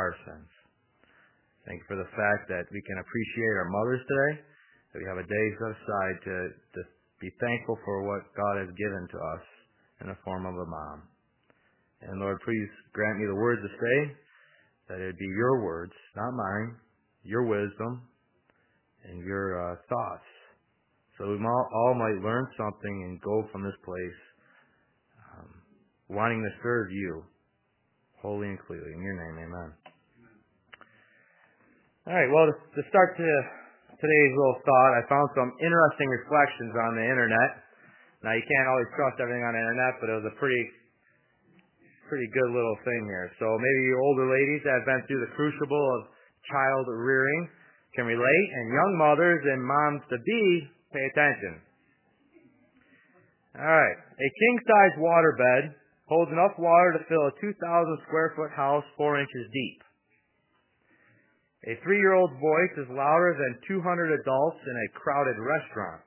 our sins. Thank you for the fact that we can appreciate our mothers today, that we have a day set aside to be thankful for what God has given to us in the form of a mom. And Lord, please grant me the words to say, that it be your words, not mine, your wisdom and your thoughts, so we all might learn something and go from this place wanting to serve you wholly and clearly. In your name, amen. All right, well, to start today's little thought, I found some interesting reflections on the internet. Now, you can't always trust everything on the internet, but it was a pretty good little thing here. So maybe you older ladies that have been through the crucible of child rearing can relate, and young mothers and moms-to-be, pay attention. All right, a king-size waterbed holds enough water to fill a 2,000-square-foot house 4 inches deep. A 3-year-old's voice is louder than 200 adults in a crowded restaurant.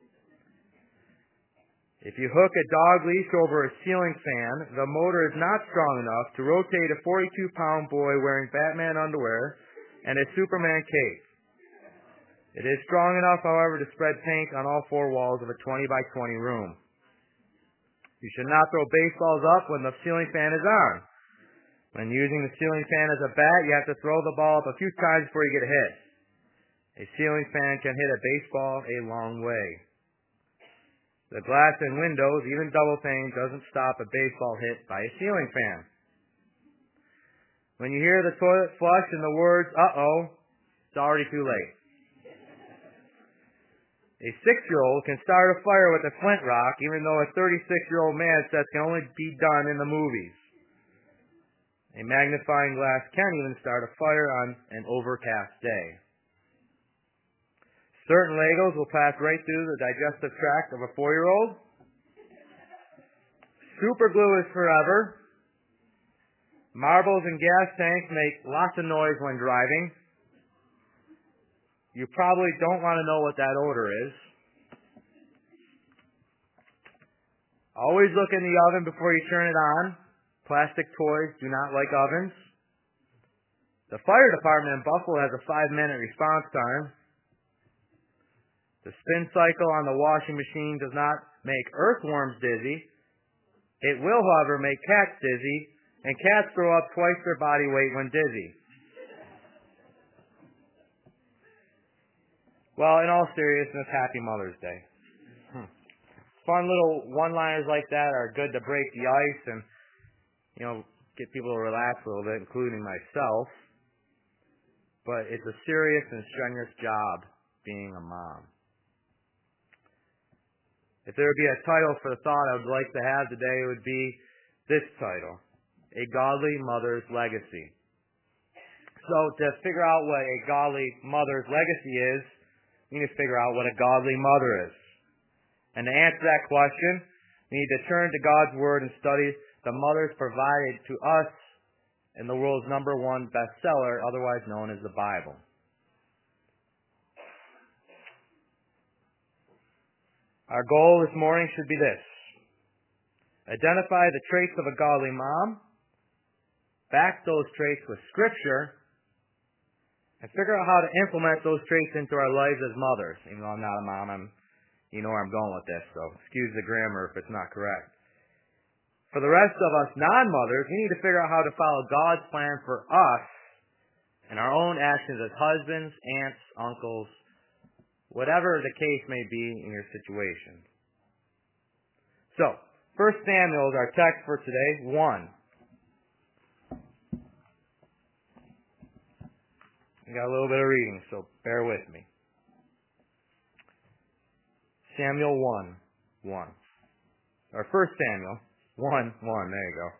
If you hook a dog leash over a ceiling fan, the motor is not strong enough to rotate a 42-pound boy wearing Batman underwear and a Superman cape. It is strong enough, however, to spread paint on all 4 walls of a 20-by-20 room. You should not throw baseballs up when the ceiling fan is on. When using the ceiling fan as a bat, you have to throw the ball up a few times before you get hit. A ceiling fan can hit a baseball a long way. The glass in windows, even double pane, doesn't stop a baseball hit by a ceiling fan. When you hear the toilet flush and the words, "uh-oh," it's already too late. A 6-year-old can start a fire with a flint rock, even though a 36-year-old man says can only be done in the movies. A magnifying glass can even start a fire on an overcast day. Certain Legos will pass right through the digestive tract of a 4-year-old. Super glue is forever. Marbles and gas tanks make lots of noise when driving. You probably don't want to know what that odor is. Always look in the oven before you turn it on. Plastic toys do not like ovens. The fire department in Buffalo has a 5-minute response time. The spin cycle on the washing machine does not make earthworms dizzy. It will, however, make cats dizzy, and cats throw up twice their body weight when dizzy. Well, in all seriousness, happy Mother's Day. Fun little one-liners like that are good to break the ice and, get people to relax a little bit, including myself. But it's a serious and strenuous job being a mom. If there would be a title for the thought I would like to have today, it would be this title: A Godly Mother's Legacy. So to figure out what a godly mother's legacy is, we need to figure out what a godly mother is. And to answer that question, we need to turn to God's Word and study the mothers provided to us in the world's #1 bestseller, otherwise known as the Bible. Our goal this morning should be this: identify the traits of a godly mom, back those traits with Scripture, and figure out how to implement those traits into our lives as mothers. Even though I'm not a mom, you know where I'm going with this, so excuse the grammar if it's not correct. For the rest of us non-mothers, we need to figure out how to follow God's plan for us in our own actions as husbands, aunts, uncles, whatever the case may be in your situation. So, 1 Samuel is our text for today, 1. We got a little bit of reading, so bear with me. Samuel 1:1. Or 1 Samuel 1:1. There you go.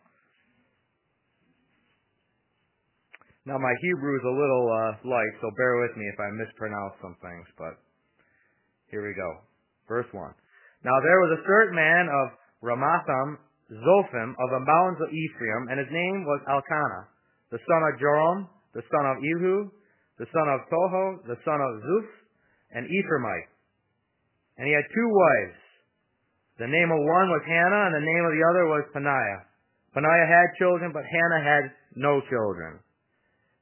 Now my Hebrew is a little light, so bear with me if I mispronounce some things, but here we go. Verse 1. Now there was a certain man of Ramathaim Zophim of the mountains of Ephraim, and his name was Elkanah, the son of Joram, the son of Elihu, the son of Toho, the son of Zuph, an Ephraimite. And he had 2 wives. The name of one was Hannah, and the name of the other was Peninnah. Peninnah had children, but Hannah had no children.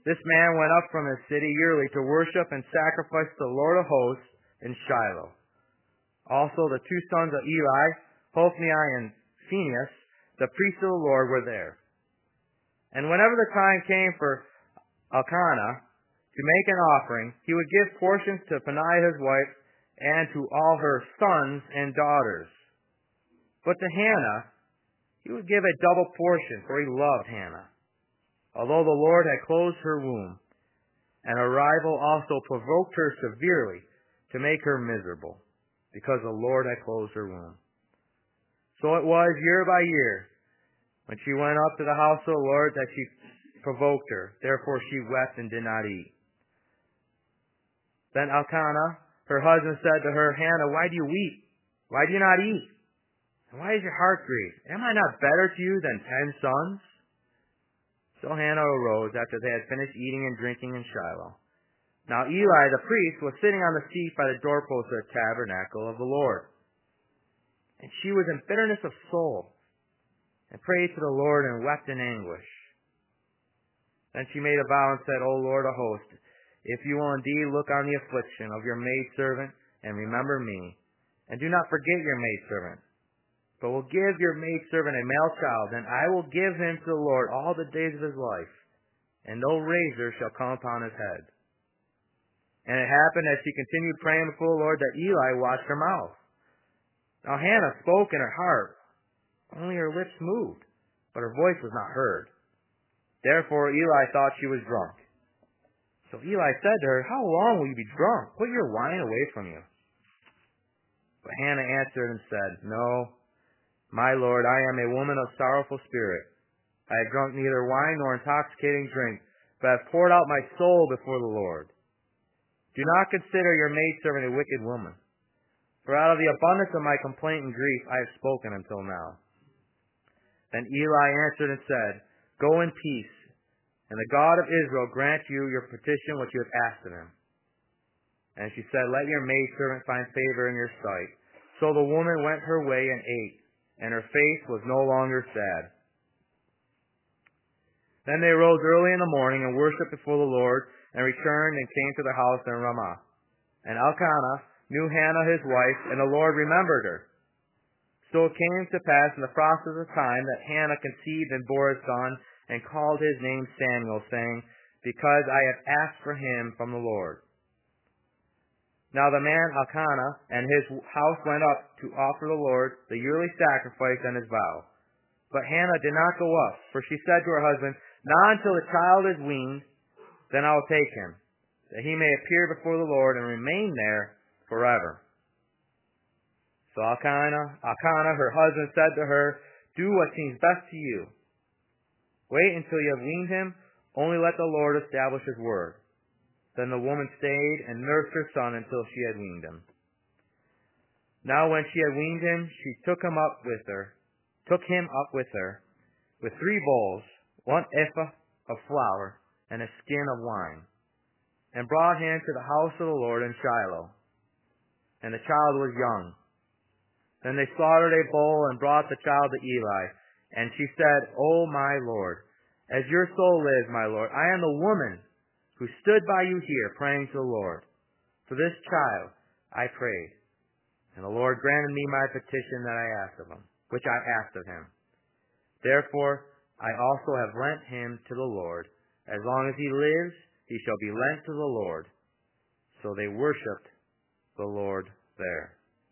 This man went up from his city yearly to worship and sacrifice to the Lord of hosts in Shiloh. Also the two sons of Eli, Hophni and Phinehas, the priests of the Lord, were there. And whenever the time came for Elkanah to make an offering, he would give portions to Peninnah his wife and to all her sons and daughters. But to Hannah he would give a double portion, for he loved Hannah, although the Lord had closed her womb, and her rival also provoked her severely to make her miserable, because the Lord had closed her womb. So it was year by year, when she went up to the house of the Lord, that she provoked her. Therefore she wept and did not eat. Then Elkanah, her husband, said to her, Hannah, why do you weep? Why do you not eat? And why is your heart grieved? Am I not better to you than 10 sons? So Hannah arose after they had finished eating and drinking in Shiloh. Now Eli the priest was sitting on the seat by the doorpost of the tabernacle of the Lord. And she was in bitterness of soul, and prayed to the Lord and wept in anguish. Then she made a vow and said, O Lord of hosts, if you will indeed look on the affliction of your maidservant, and remember me, and do not forget your maidservant, but will give your maidservant a male child, then I will give him to the Lord all the days of his life, and no razor shall come upon his head. And it happened as she continued praying before the Lord that Eli watched her mouth. Now Hannah spoke in her heart, only her lips moved, but her voice was not heard. Therefore Eli thought she was drunk. So Eli said to her, How long will you be drunk? Put your wine away from you. But Hannah answered and said, No, my Lord, I am a woman of sorrowful spirit. I have drunk neither wine nor intoxicating drink, but have poured out my soul before the Lord. Do not consider your maidservant a wicked woman, for out of the abundance of my complaint and grief I have spoken until now. Then Eli answered and said, Go in peace, and the God of Israel grant you your petition which you have asked of him. And she said, Let your maidservant find favor in your sight. So the woman went her way and ate, and her face was no longer sad. Then they arose early in the morning and worshipped before the Lord, and returned and came to their house in Ramah. And Elkanah knew Hannah his wife, and the Lord remembered her. So it came to pass in the process of time that Hannah conceived and bore a son, and called his name Samuel, saying, Because I have asked for him from the Lord. Now the man Elkanah and his house went up to offer the Lord the yearly sacrifice and his vow. But Hannah did not go up, for she said to her husband, Not until the child is weaned, then I will take him, that he may appear before the Lord and remain there forever. So Elkanah, her husband, said to her, Do what seems best to you. Wait until you have weaned him, only let the Lord establish his word. Then the woman stayed and nursed her son until she had weaned him. Now when she had weaned him, she took him up with her, with 3 bowls, 1 ephah of flour, and a skin of wine, and brought him to the house of the Lord in Shiloh. And the child was young. Then they slaughtered a bull and brought the child to Eli. And she said, O my Lord, as your soul lives, my Lord, I am the woman who stood by you here praying to the Lord. For this child I prayed, and the Lord granted me my petition that I asked of him, which I asked of him. Therefore I also have lent him to the Lord. As long as he lives, he shall be lent to the Lord. So they worshipped the Lord there.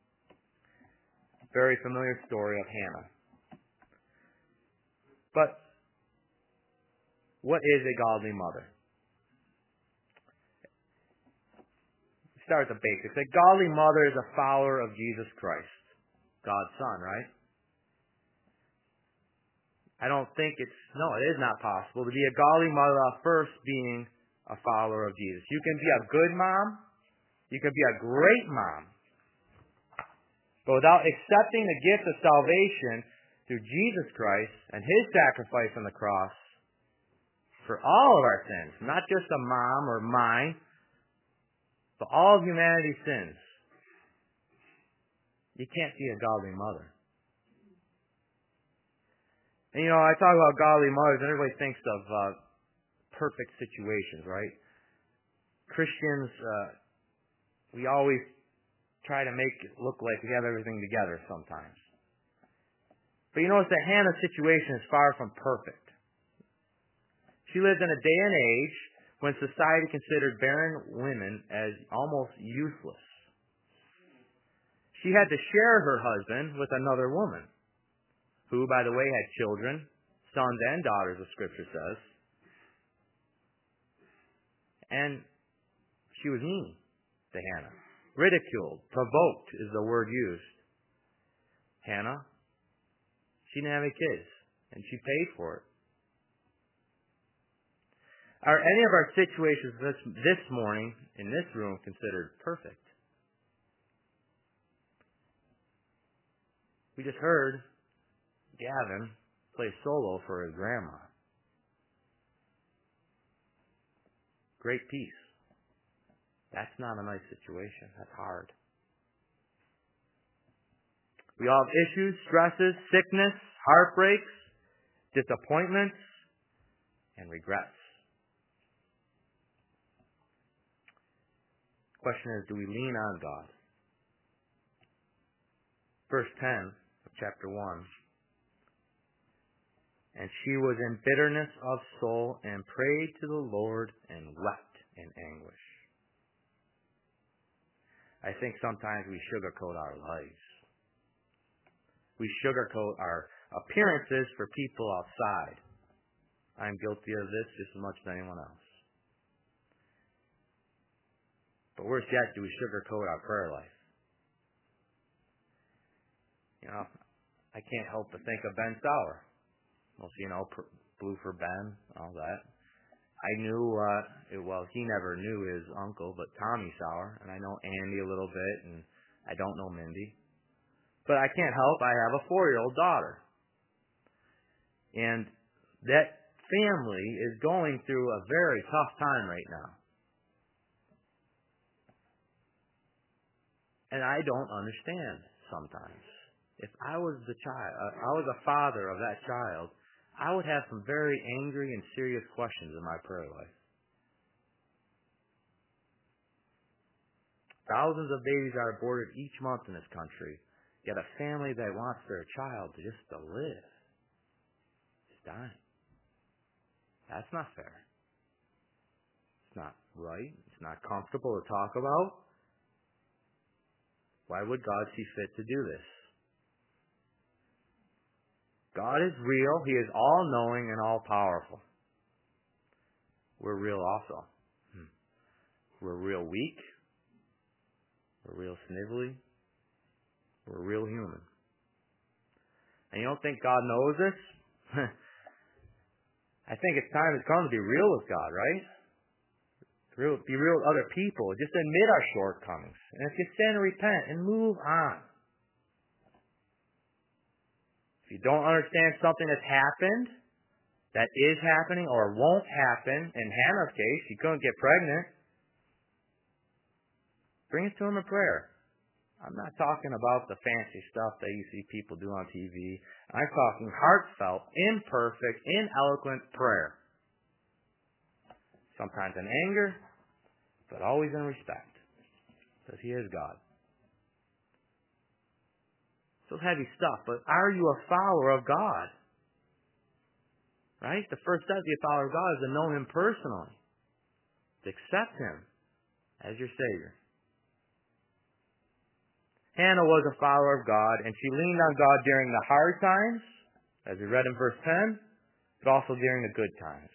Very familiar story of Hannah. But what is a godly mother? Start with the basics. A godly mother is a follower of Jesus Christ, God's Son, right? I don't think it is not possible to be a godly mother without first being a follower of Jesus. You can be a good mom, you can be a great mom, but without accepting the gift of salvation through Jesus Christ and his sacrifice on the cross for all of our sins, not just a mom or mine, but all of humanity's sins, you can't be a godly mother. And I talk about godly mothers, and everybody thinks of perfect situations, right? Christians, we always try to make it look like we have everything together sometimes. But you notice that Hannah's situation is far from perfect. She lived in a day and age when society considered barren women as almost useless. She had to share her husband with another woman, who, by the way, had children, sons and daughters, the Scripture says. And she was mean to Hannah. Ridiculed, provoked is the word used. Hannah, she didn't have any kids, and she paid for it. Are any of our situations this morning in this room considered perfect? We just heard Gavin play solo for his grandma. Great peace. That's not a nice situation. That's hard. We all have issues, stresses, sickness, heartbreaks, disappointments, and regrets. The question is, do we lean on God? Verse 10 of chapter 1. And she was in bitterness of soul and prayed to the Lord and wept in anguish. I think sometimes we sugarcoat our lives. We sugarcoat our appearances for people outside. I'm guilty of this just as much as anyone else. But worse yet, do we sugarcoat our prayer life? You know, I can't help but think of Ben Sauer. Most Blue for Ben, all that. I knew, he never knew his uncle, but Tommy Sauer, and I know Andy a little bit, and I don't know Mindy. But I can't help, I have a 4-year-old daughter. And that family is going through a very tough time right now. And I don't understand sometimes. If I was a father of that child, I would have some very angry and serious questions in my prayer life. Thousands of babies are aborted each month in this country, yet a family that wants their child to live is dying. That's not fair. It's not right. It's not comfortable to talk about. Why would God see fit to do this? God is real. He is all-knowing and all-powerful. We're real also. We're real weak. We're real snivelly. We're real human. And you don't think God knows this? I think it's time has come to be real with God, right? Be real with other people. Just admit our shortcomings. And if you sin, repent and move on. If you don't understand something that's happened, that is happening, or won't happen, in Hannah's case, she couldn't get pregnant, bring it to him in prayer. I'm not talking about the fancy stuff that you see people do on TV. I'm talking heartfelt, imperfect, ineloquent prayer. Sometimes in anger, but always in respect, because He is God. So heavy stuff, but are you a follower of God? Right? The first step to be a follower of God is to know Him personally, to accept Him as your Savior. Hannah was a follower of God, and she leaned on God during the hard times, as we read in verse 10, but also during the good times.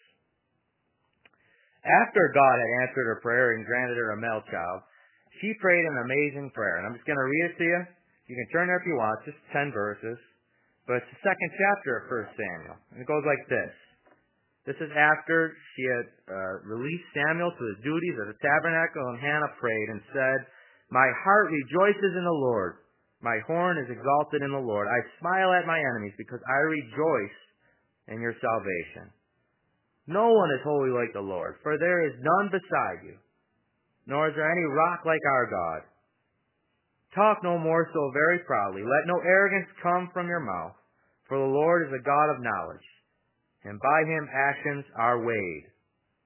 After God had answered her prayer and granted her a male child, she prayed an amazing prayer. And I'm just going to read it to you. You can turn there if you want, just 10 verses. But it's the second chapter of 1 Samuel. And it goes like this. This is after she had released Samuel to his duties at the tabernacle, and Hannah prayed and said, "My heart rejoices in the Lord. My horn is exalted in the Lord. I smile at my enemies because I rejoice in your salvation. No one is holy like the Lord, for there is none beside you, nor is there any rock like our God. Talk no more so very proudly. Let no arrogance come from your mouth, for the Lord is a God of knowledge, and by Him actions are weighed.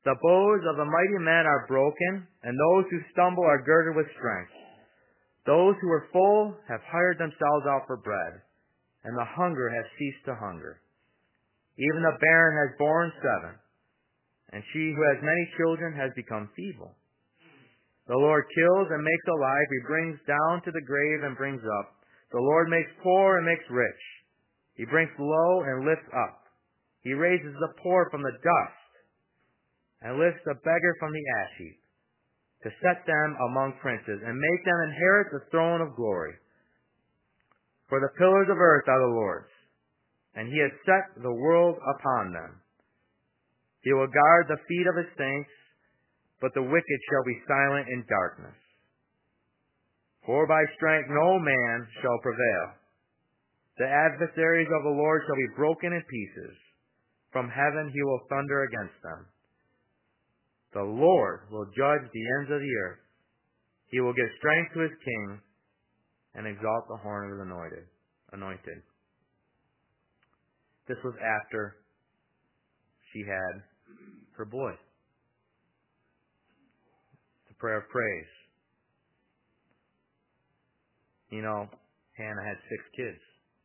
The bows of the mighty men are broken, and those who stumble are girded with strength. Those who were full have hired themselves out for bread, and the hunger has ceased to hunger. Even the barren has borne 7, and she who has many children has become feeble. The Lord kills and makes alive. He brings down to the grave and brings up. The Lord makes poor and makes rich. He brings low and lifts up. He raises the poor from the dust and lifts the beggar from the ash heap, to set them among princes and make them inherit the throne of glory. For the pillars of earth are the Lord's, and he has set the world upon them. He will guard the feet of his saints, but the wicked shall be silent in darkness. For by strength no man shall prevail. The adversaries of the Lord shall be broken in pieces. From heaven he will thunder against them. The Lord will judge the ends of the earth. He will give strength to his king and exalt the horn of his anointed. This was after she had her boy. The prayer of praise. You know, Hannah had 6 kids.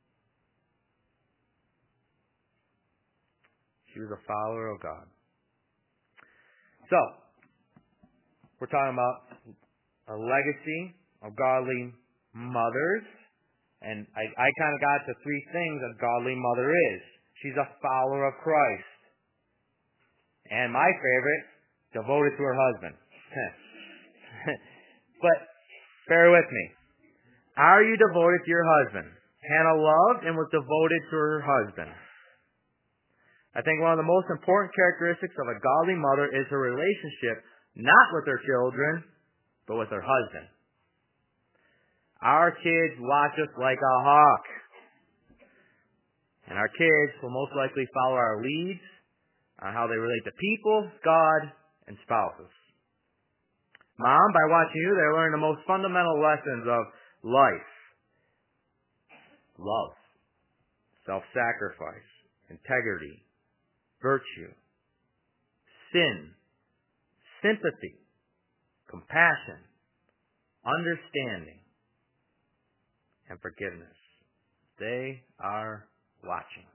She was a follower of God. So, we're talking about a legacy of godly mothers. And I kind of got to 3 things a godly mother is. She's a follower of Christ. And my favorite, devoted to her husband. But, bear with me. Are you devoted to your husband? Hannah loved and was devoted to her husband. I think one of the most important characteristics of a godly mother is her relationship, not with her children, but with her husband. Our kids watch us like a hawk. And our kids will most likely follow our leads on how they relate to people, God, and spouses. Mom, by watching you, they learn the most fundamental lessons of life. Love, self-sacrifice, integrity, virtue, sin, sympathy, compassion, understanding, and forgiveness. They are watching.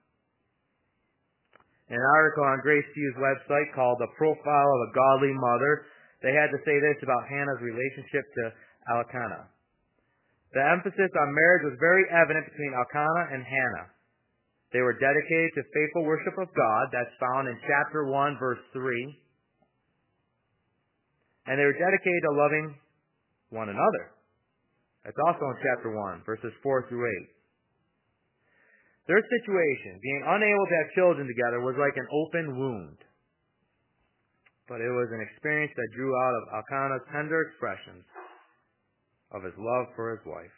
In an article on Grace Few's website called The Profile of a Godly Mother, they had to say this about Hannah's relationship to Elkanah. The emphasis on marriage was very evident between Elkanah and Hannah. They were dedicated to faithful worship of God. That's found in chapter 1, verse 3. And they were dedicated to loving one another. That's also in chapter 1, verses 4 through 8. Their situation, being unable to have children together, was like an open wound. But it was an experience that drew out of Elkanah's tender expressions of his love for his wife.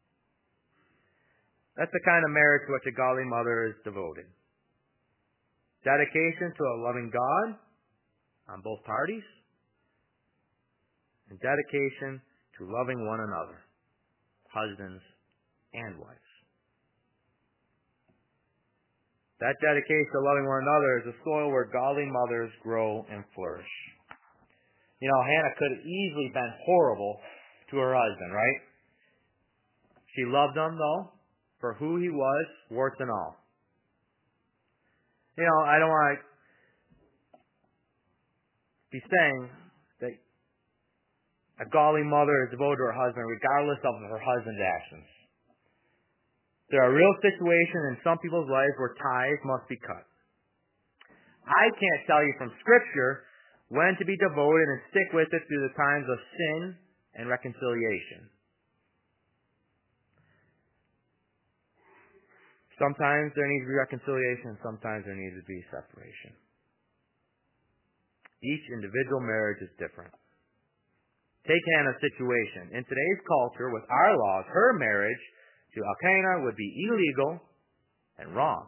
That's the kind of marriage to which a godly mother is devoted. Dedication to a loving God on both parties, and dedication to loving one another, husbands and wives. That dedication to loving one another is the soil where godly mothers grow and flourish. You know, Hannah could have easily been horrible to her husband, right? She loved him, though, for who he was, warts and all. You know, I don't want to be saying that a godly mother is devoted to her husband regardless of her husband's actions. There are real situations in some people's lives where ties must be cut. I can't tell you from Scripture when to be devoted and stick with it through the times of sin and reconciliation. Sometimes there needs to be reconciliation, and sometimes there needs to be separation. Each individual marriage is different. Take Hannah's situation. In today's culture, with our laws, her marriage to Elkanah would be illegal and wrong.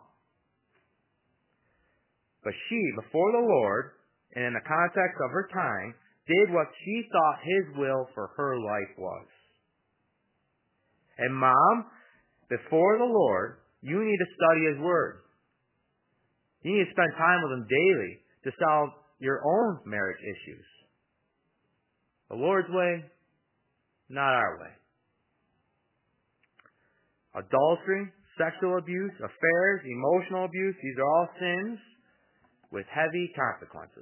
But she, before the Lord, and in the context of her time, did what she thought His will for her life was. And Mom, before the Lord, you need to study His Word. You need to spend time with Him daily to your own marriage issues. The Lord's way, not our way. Adultery, sexual abuse, affairs, emotional abuse, these are all sins with heavy consequences.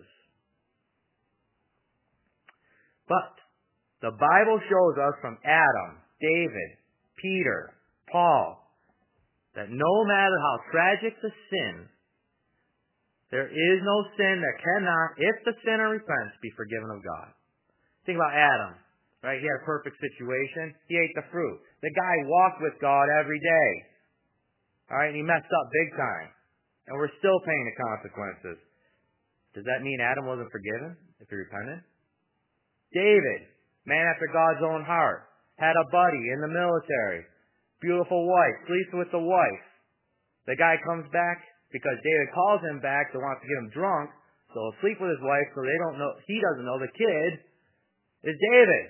But the Bible shows us from Adam, David, Peter, Paul, that no matter how tragic the sin, there is no sin that cannot, if the sinner repents, be forgiven of God. Think about Adam, right? He had a perfect situation. He ate the fruit. The guy walked with God every day. All right, and he messed up big time. And we're still paying the consequences. Does that mean Adam wasn't forgiven if he repented? David, man after God's own heart, had a buddy in the military, beautiful wife, sleeps with the wife. The guy comes back because David calls him back to want to get him drunk, so he'll sleep with his wife so he doesn't know the kid is David's.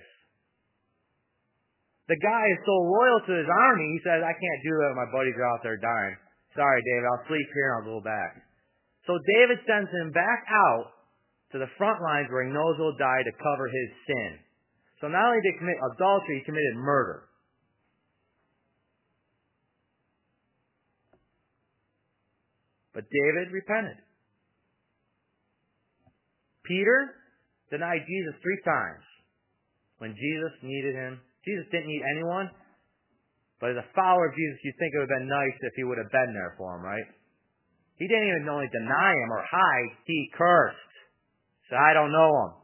The guy is so loyal to his army, he says, I can't do that. My buddies are out there dying. Sorry, David, I'll sleep here and I'll go back. So David sends him back out to the front lines where he knows he'll die to cover his sin. So not only did he commit adultery, he committed murder. But David repented. Peter denied Jesus 3 times when Jesus needed him. Jesus didn't need anyone, but as a follower of Jesus, you'd think it would have been nice if he would have been there for him, right? He didn't even only deny him or hide, he cursed. Said, I don't know him.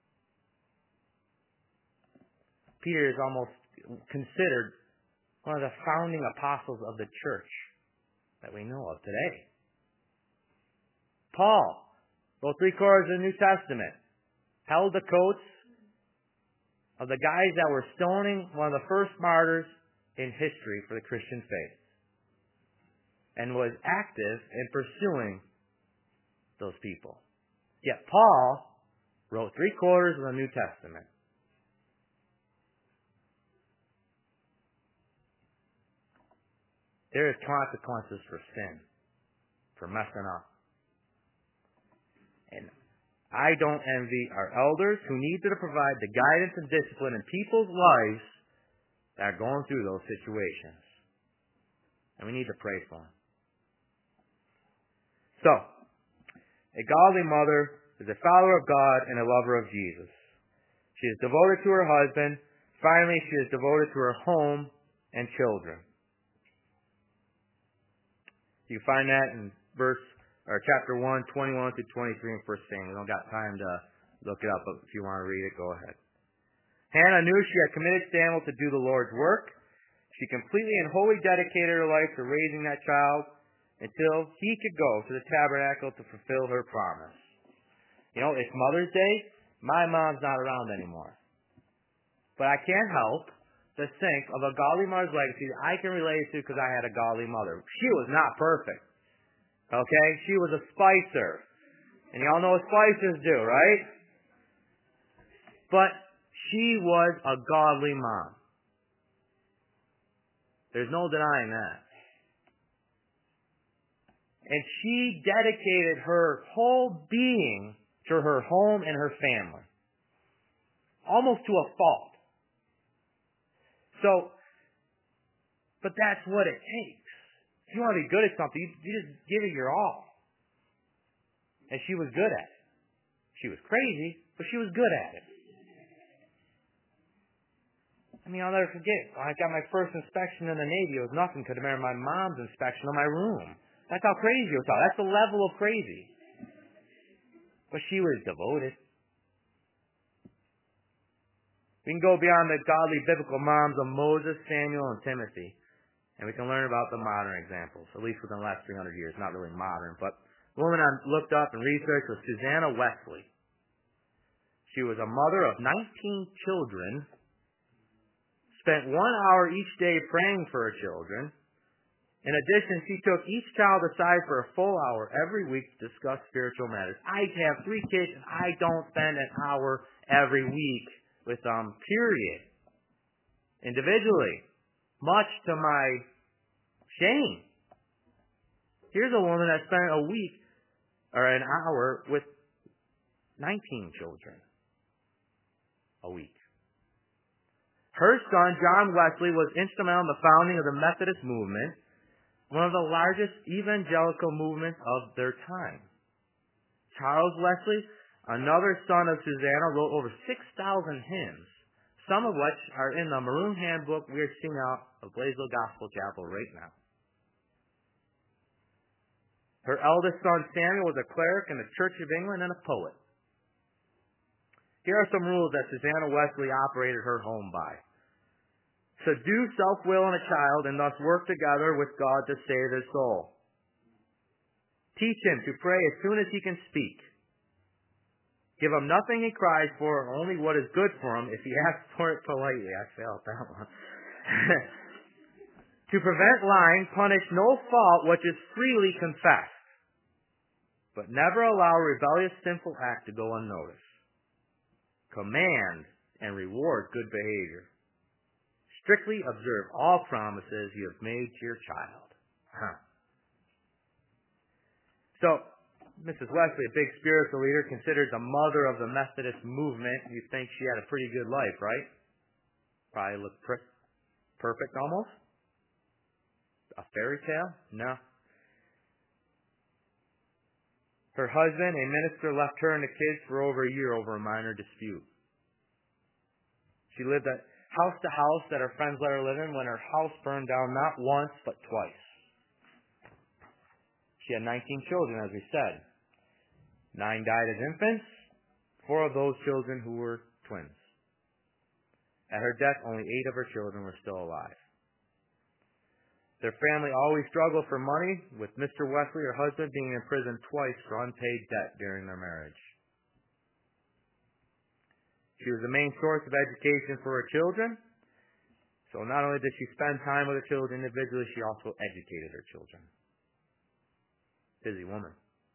Peter is almost considered one of the founding apostles of the church that we know of today. Paul wrote 3/4 of the New Testament, held the coats of the guys that were stoning one of the first martyrs in history for the Christian faith, and was active in pursuing those people. Yet Paul wrote 3/4 of the New Testament. There is consequences for sin, for messing up. And I don't envy our elders who need to provide the guidance and discipline in people's lives that are going through those situations. And we need to pray for them. So, a godly mother is a follower of God and a lover of Jesus. She is devoted to her husband. Finally, she is devoted to her home and children. You find that in chapter 1, 21 to 23 in 1 Samuel. We don't got time to look it up, but if you want to read it, go ahead. Hannah knew she had committed Samuel to do the Lord's work. She completely and wholly dedicated her life to raising that child until he could go to the tabernacle to fulfill her promise. You know, it's Mother's Day. My mom's not around anymore. But I can't help to think of a godly mother's legacy that I can relate to because I had a godly mother. She was not perfect. Okay? She was a spicer. And y'all know what spicers do, right? But she was a godly mom. There's no denying that. And she dedicated her whole being to her home and her family. Almost to a fault. So, but that's what it takes. If you want to be good at something, you just give it your all. And she was good at it. She was crazy, but she was good at it. I mean, I'll never forget. When I got my first inspection in the Navy, it was nothing compared to my mom's inspection of my room. That's how crazy it was. That's the level of crazy. But she was devoted. We can go beyond the godly biblical moms of Moses, Samuel, and Timothy. And we can learn about the modern examples, at least within the last 300 years. Not really modern, but the woman I looked up and researched was Susanna Wesley. She was a mother of 19 children, spent 1 hour each day praying for her children. In addition, she took each child aside for a full hour every week to discuss spiritual matters. I have 3 kids, and I don't spend an hour every week with them, period. Individually. Much to my shame. Here's a woman that spent a week or an hour with 19 children a week. Her son, John Wesley, was instrumental in the founding of the Methodist movement, one of the largest evangelical movements of their time. Charles Wesley, another son of Susanna, wrote over 6,000 hymns, some of which are in the Maroon Handbook we are singing out of Blaisdell Gospel Chapel right now. Her eldest son, Samuel, was a cleric in the Church of England and a poet. Here are some rules that Susanna Wesley operated her home by. Subdue self-will in a child and thus work together with God to save his soul. Teach him to pray as soon as he can speak. Give him nothing he cries for, only what is good for him if he asks for it politely. I failed that one. To prevent lying, punish no fault which is freely confessed, but never allow a rebellious sinful act to go unnoticed. Command and reward good behavior. Strictly observe all promises you have made to your child. So, Mrs. Wesley, a big spiritual leader, considered the mother of the Methodist movement. You'd think she had a pretty good life, right? Probably looked perfect almost. A fairy tale? No. Her husband, a minister, left her and the kids for over a year over a minor dispute. She lived at house to house that her friends let her live in when her house burned down not once but twice. She had 19 children, as we said. 9 died as infants, 4 of those children who were twins. At her death, only 8 of her children were still alive. Their family always struggled for money, with Mr. Wesley, her husband, being in prison twice for unpaid debt during their marriage. She was the main source of education for her children. So not only did she spend time with her children individually, she also educated her children. Busy woman.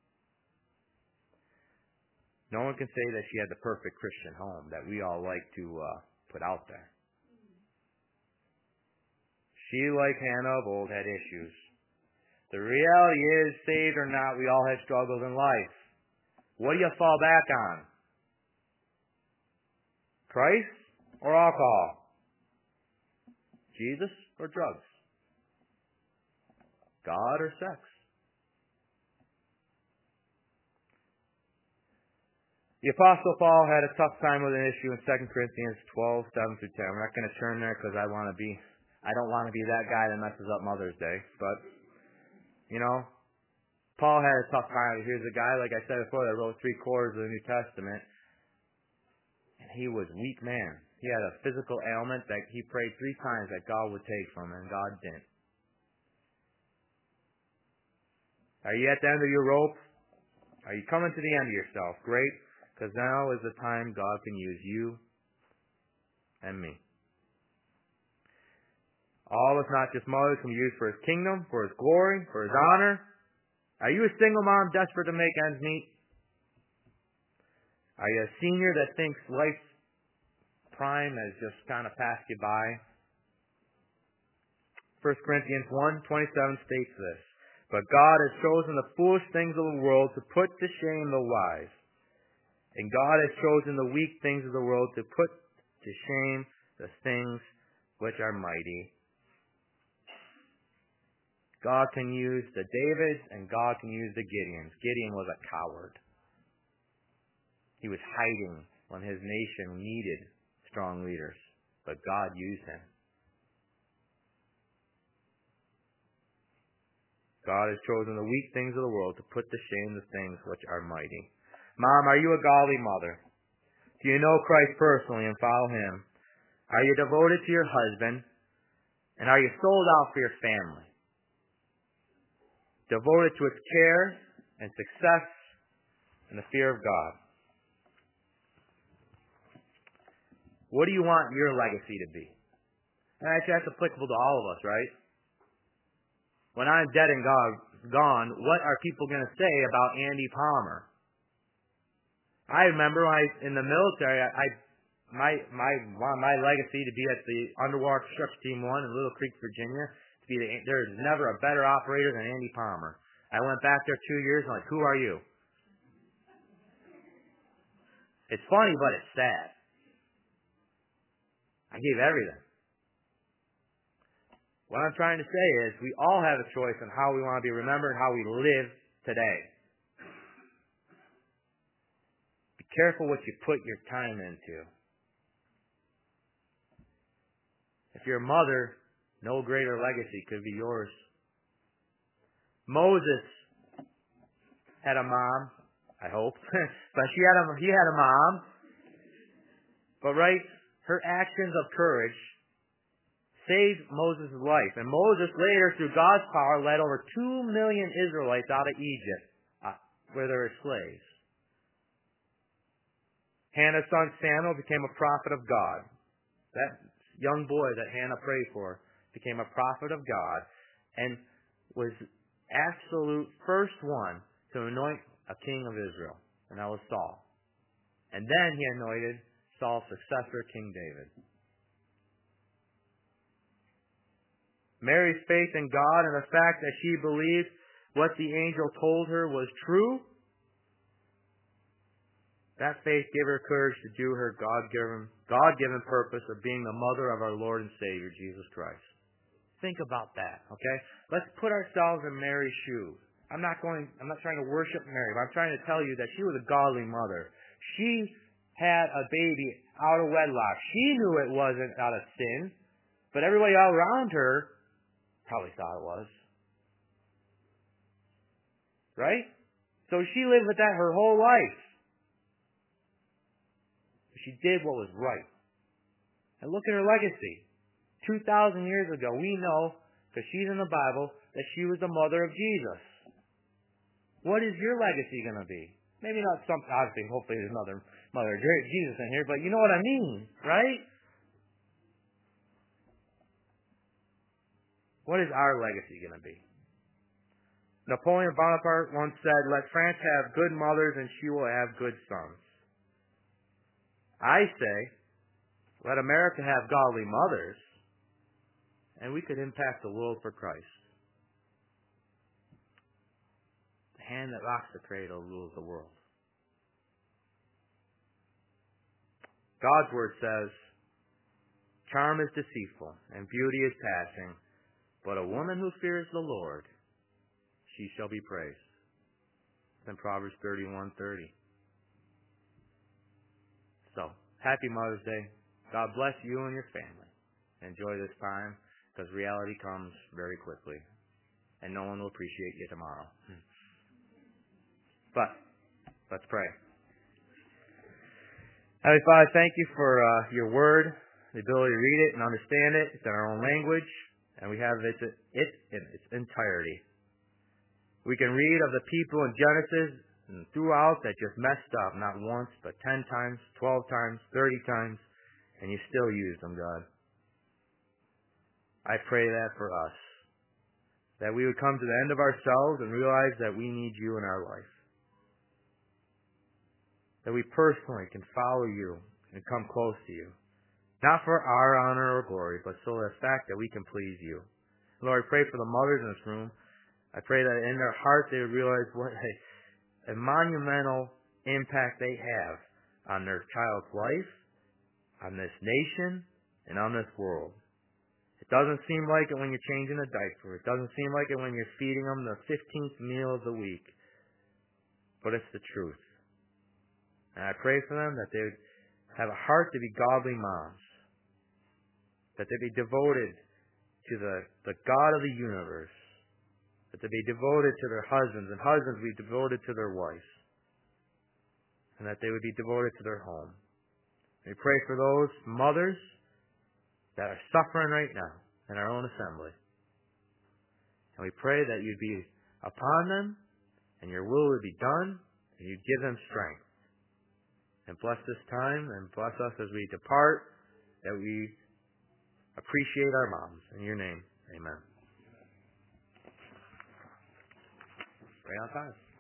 No one can say that she had the perfect Christian home that we all like to put out there. She, like Hannah of old, had issues. The reality is, saved or not, we all have struggles in life. What do you fall back on? Christ or alcohol? Jesus or drugs? God or sex? The Apostle Paul had a tough time with an issue in 2 Corinthians 12, 7 through 10. We're not going to turn there because I don't want to be that guy that messes up Mother's Day. But, Paul had a tough time. Here's a guy, like I said before, that wrote 3/4 of the New Testament. And he was a weak man. He had a physical ailment that he prayed 3 times that God would take from him, and God didn't. Are you at the end of your rope? Are you coming to the end of yourself? Great. Because now is the time God can use you and me. All of us, not just mothers, can be used for His kingdom, for His glory, for His honor. Are you a single mom desperate to make ends meet? Are you a senior that thinks life's prime has just kind of passed you by? 1 Corinthians 1:27 states this. But God has chosen the foolish things of the world to put to shame the wise. And God has chosen the weak things of the world to put to shame the things which are mighty. God can use the Davids and God can use the Gideons. Gideon was a coward. He was hiding when his nation needed strong leaders. But God used him. God has chosen the weak things of the world to put to shame the things which are mighty. Mom, are you a godly mother? Do you know Christ personally and follow Him? Are you devoted to your husband? And are you sold out for your family? Devoted to its care and success and the fear of God. What do you want your legacy to be? And actually, that's applicable to all of us, right? When I'm dead and gone, what are people going to say about Andy Palmer? I remember when in the military, my legacy to be at the Underwater Construction Team 1 in Little Creek, Virginia. There's never a better operator than Andy Palmer. I went back there 2 years and who are you? It's funny, but it's sad. I gave everything. What I'm trying to say is we all have a choice on how we want to be remembered, how we live today. Be careful what you put your time into. If you're a mother, no greater legacy could be yours. Moses had a mom, I hope, but he had a mom. But her actions of courage saved Moses' life. And Moses later, through God's power, led over 2 million Israelites out of Egypt, where they were slaves. Hannah's son Samuel became a prophet of God. That young boy that Hannah prayed for became a prophet of God and was absolute first one to anoint a king of Israel, and that was Saul. And then he anointed Saul's successor, King David. Mary's faith in God and the fact that she believed what the angel told her was true, that faith gave her courage to do her God-given purpose of being the mother of our Lord and Savior, Jesus Christ. Think about that, okay? Let's put ourselves in Mary's shoes. I'm not trying to worship Mary, but I'm trying to tell you that she was a godly mother. She had a baby out of wedlock. She knew it wasn't out of sin, but everybody all around her probably thought it was. Right? So she lived with that her whole life. She did what was right. And look at her legacy. 2,000 years ago, we know, because she's in the Bible, that she was the mother of Jesus. What is your legacy going to be? Maybe not obviously, hopefully there's another mother of Jesus in here, but you know what I mean, right? What is our legacy going to be? Napoleon Bonaparte once said, "Let France have good mothers and she will have good sons." I say, let America have godly mothers and we could impact the world for Christ. The hand that rocks the cradle rules the world. God's word says, "Charm is deceitful and beauty is passing, but a woman who fears the Lord, she shall be praised." It's in Proverbs 31:30. So, happy Mother's Day. God bless you and your family. Enjoy this time, because reality comes very quickly, and no one will appreciate you tomorrow. But, let's pray. Heavenly Father, thank you for your word, the ability to read it and understand it. It's in our own language, and we have it in its entirety. We can read of the people in Genesis and throughout that just messed up, not once, but 10 times, 12 times, 30 times, and you still used them, God. I pray that for us, that we would come to the end of ourselves and realize that we need you in our life. That we personally can follow you and come close to you. Not for our honor or glory, but so the fact that we can please you. Lord, I pray for the mothers in this room. I pray that in their heart they would realize what a monumental impact they have on their child's life, on this nation, and on this world. It doesn't seem like it when you're changing a diaper. It doesn't seem like it when you're feeding them the 15th meal of the week. But it's the truth. And I pray for them that they would have a heart to be godly moms. That they be devoted to the God of the universe. That they be devoted to their husbands, and husbands be devoted to their wives. And that they would be devoted to their home. We pray for those mothers that are suffering right now in our own assembly. And we pray that you'd be upon them, and your will would be done, and you'd give them strength. And bless this time, and bless us as we depart, that we appreciate our moms. In your name, amen. Right on time.